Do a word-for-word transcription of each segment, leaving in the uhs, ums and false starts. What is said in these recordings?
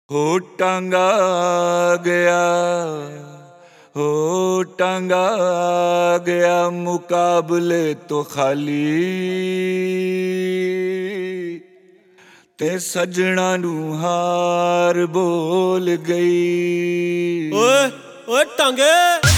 हो टांगा गया, हो टांगा गया मुकाबले तो खाली ते सजना नू हार बोल गई। ओए ओए टांगे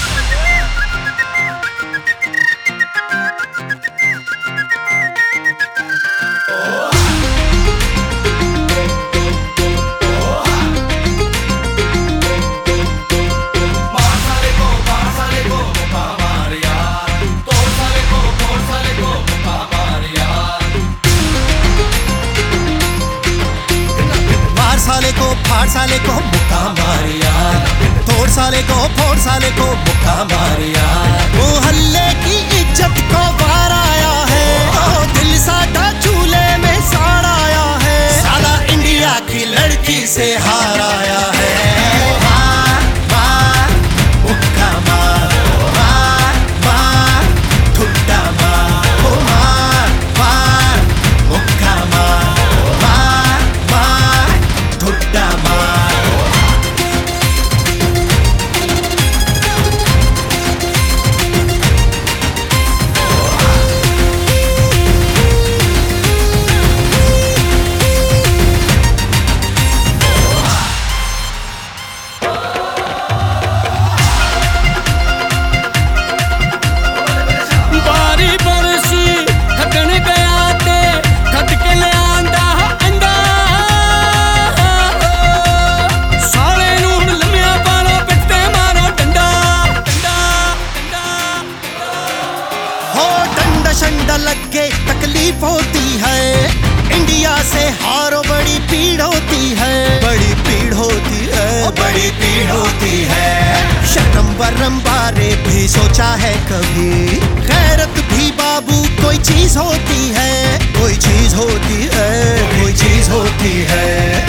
साले को फाड़ साले को मुक्का मार यार, तोड़ साले को फोड़ साले को मुक्का मार यार। मोहल्ले की इज्जत को बाहर आया है, ओ दिल साधा चूल्हे में साड़ आया है। साला इंडिया की लड़की से हार आया है। मार मार मुक्का मार, मार मार ठुड्डा मार, ओ मार मार मुक्का मार, मार मार ठुड्डा मार। शंडा लग के तकलीफ होती है, इंडिया से हारो बड़ी पीड़ होती है, बड़ी पीड़ होती है, बड़ी पीड़ होती है। शर्म बरम बारे भी सोचा है कभी, गैरत भी बाबू कोई चीज होती है, कोई चीज होती है, कोई चीज होती है।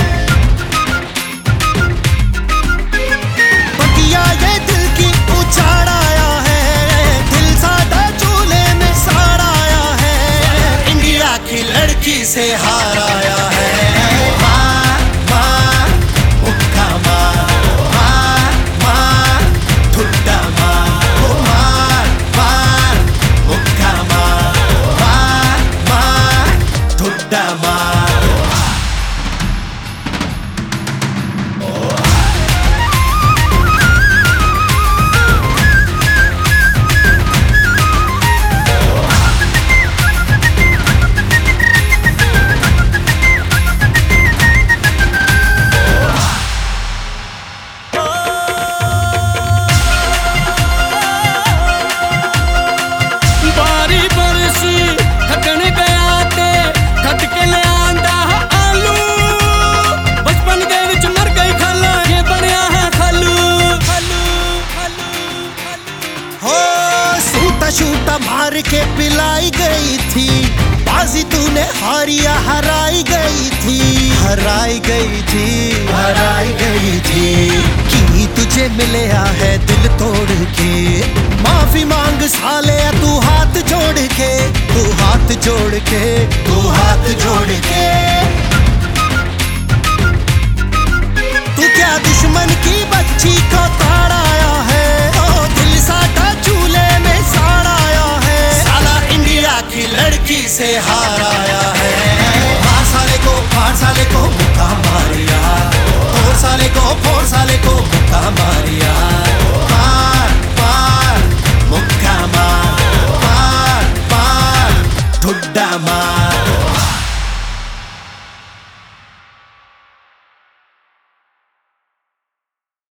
बतिया ये दिल की उजाड़ आया है, दिल साधा चूल्हे में साड़ आया है, इंडिया की लड़की से हार आया है। मार मार मुक्का मार, मार मार ठुड्डा मार, ओ मार मार मुक्का मार, मार मार ठुड्डा मार। शूटा मार के पिलाई गई थी, बाजी तूने हारिया हराई गई थी, हराई गई थी, हराई गई थी। कि तुझे मिलया है दिल तोड़ के, माफी मांग साले तू हाथ जोड़ के, तू हाथ जोड़ के, तू हाथ जोड़ के।